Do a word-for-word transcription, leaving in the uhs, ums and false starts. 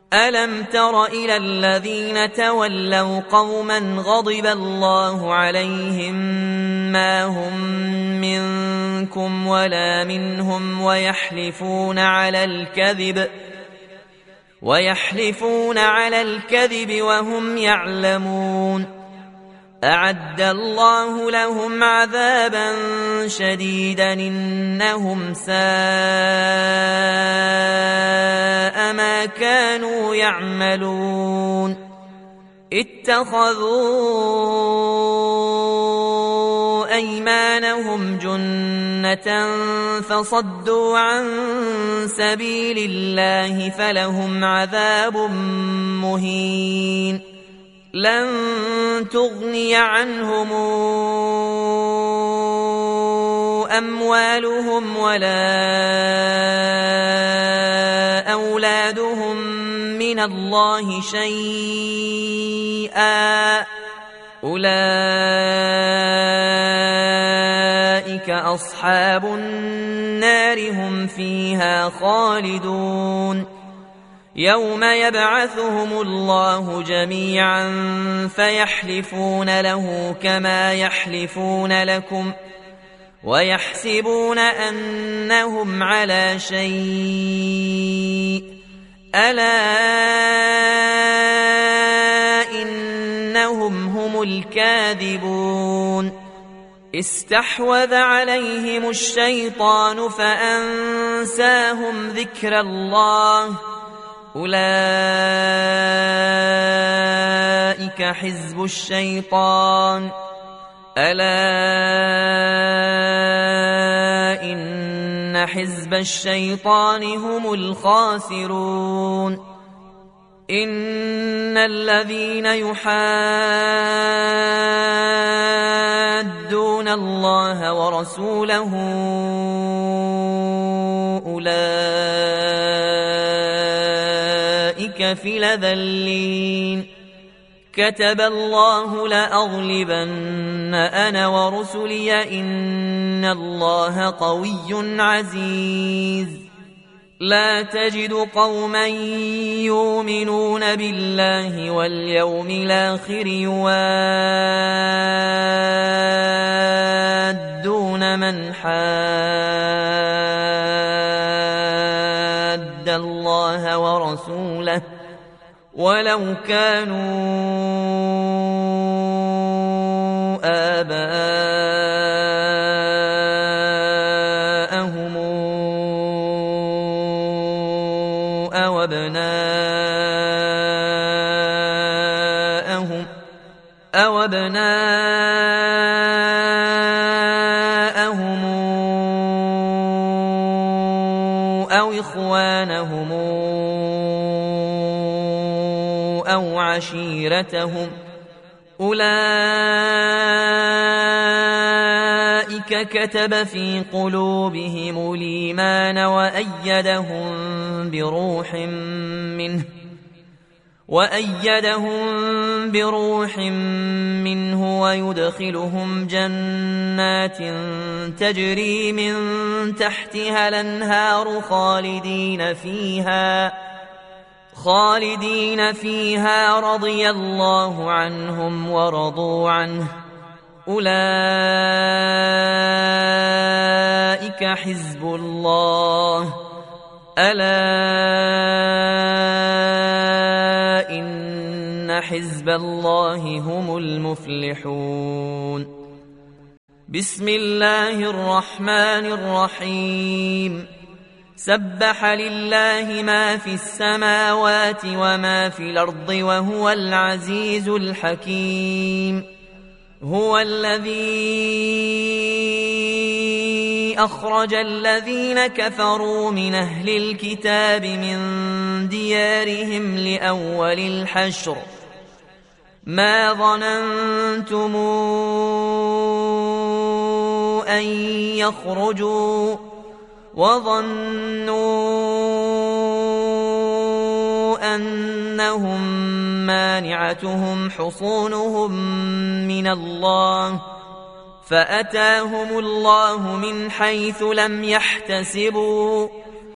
ألم تر إلى الذين تولوا قوما غضب الله عليهم ما هم منكم ولا منهم ويحلفون على الكذب ويحلفون على الكذب وهم يعلمون أعد الله لهم عذابا شديدا إنهم ساء ما كانوا يعملون اتخذوا أيمانهم جنة فصدوا عن سبيل الله فلهم عذاب مهين لن تغني عنهم أموالهم ولا أولادهم من الله شيئا أولئك أصحاب النار هم فيها خالدون يوم يبعثهم الله جميعا فيحلفون له كما يحلفون لكم ويحسبون أنهم على شيء ألا إنهم هم الكاذبون استحوذ عليهم الشيطان فأنساهم ذكر الله أولئك حزب الشيطان ألا إن حزب الشيطان هم الخاسرون إن الذين يحادون الله ورسوله أولئك في الأذلين كتب الله لأغلبن أنا ورسلي إن الله قوي عزيز لا تجد قوما يؤمنون بالله واليوم الآخر يوادون من حاد الله ورسوله ولو كانوا آباءهم أو أبناءهم أو أبناءهم أو إخوانهم أو عشيرتهم أولئك كتب في قلوبهم الإيمان وأيدهم بروح منه وأيدهم بروح منه ويدخلهم جنات تجري من تحتها الأنهار خالدين فيها خالدين فيها رضي الله عنهم ورضوا عنه أولئك حزب الله ألا إن حزب الله هم المفلحون بسم الله الرحمن الرحيم سبح لله ما في السماوات وما في الأرض وهو العزيز الحكيم هو الذي أخرج الذين كفروا من أهل الكتاب من ديارهم لأول الحشر ما ظننتم أن يخرجوا وظنوا أنهم مانعتهم حصونهم من الله فأتاهم الله من حيث لم يحتسبوا